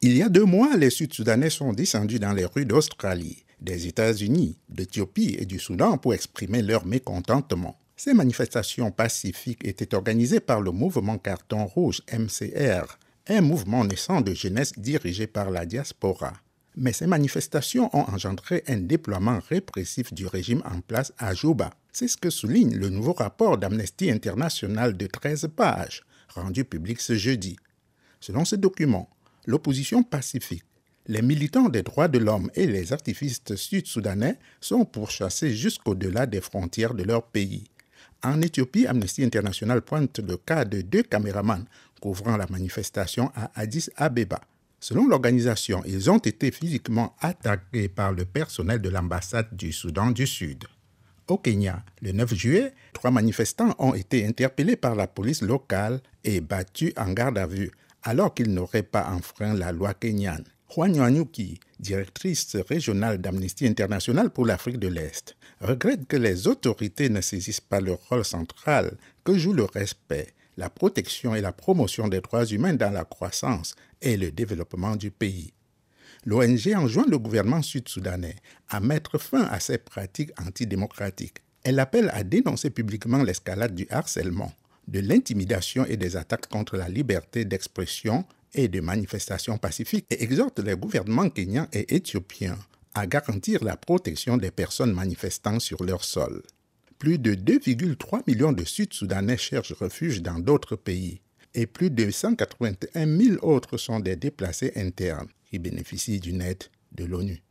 Il y a 2 mois, les Sud-Soudanais sont descendus dans les rues d'Australie, des États-Unis, d'Éthiopie et du Soudan pour exprimer leur mécontentement. Ces manifestations pacifiques étaient organisées par le mouvement Carton Rouge MCR, un mouvement naissant de jeunesse dirigé par la diaspora. Mais ces manifestations ont engendré un déploiement répressif du régime en place à Juba. C'est ce que souligne le nouveau rapport d'Amnesty International de 13 pages, rendu public ce jeudi. Selon ce document, l'opposition pacifique, les militants des droits de l'homme et les activistes sud-soudanais sont pourchassés jusqu'au-delà des frontières de leur pays. En Éthiopie, Amnesty International pointe le cas de 2 caméramans couvrant la manifestation à Addis Abeba. Selon l'organisation, ils ont été physiquement attaqués par le personnel de l'ambassade du Soudan du Sud. Au Kenya, le 9 juillet, 3 manifestants ont été interpellés par la police locale et battus en garde à vue, alors qu'ils n'auraient pas enfreint la loi kenyane. Juan Nyanyuki, directrice régionale d'Amnesty International pour l'Afrique de l'Est, regrette que les autorités ne saisissent pas le rôle central que joue le respect, la protection et la promotion des droits humains dans la croissance et le développement du pays. L'ONG enjoint le gouvernement sud-soudanais à mettre fin à ces pratiques antidémocratiques. Elle appelle à dénoncer publiquement l'escalade du harcèlement, de l'intimidation et des attaques contre la liberté d'expression et de manifestation pacifique et exhorte les gouvernements kenyans et éthiopiens à garantir la protection des personnes manifestant sur leur sol. Plus de 2,3 millions de Sud-Soudanais cherchent refuge dans d'autres pays et plus de 181 000 autres sont des déplacés internes qui bénéficient d'une aide de l'ONU.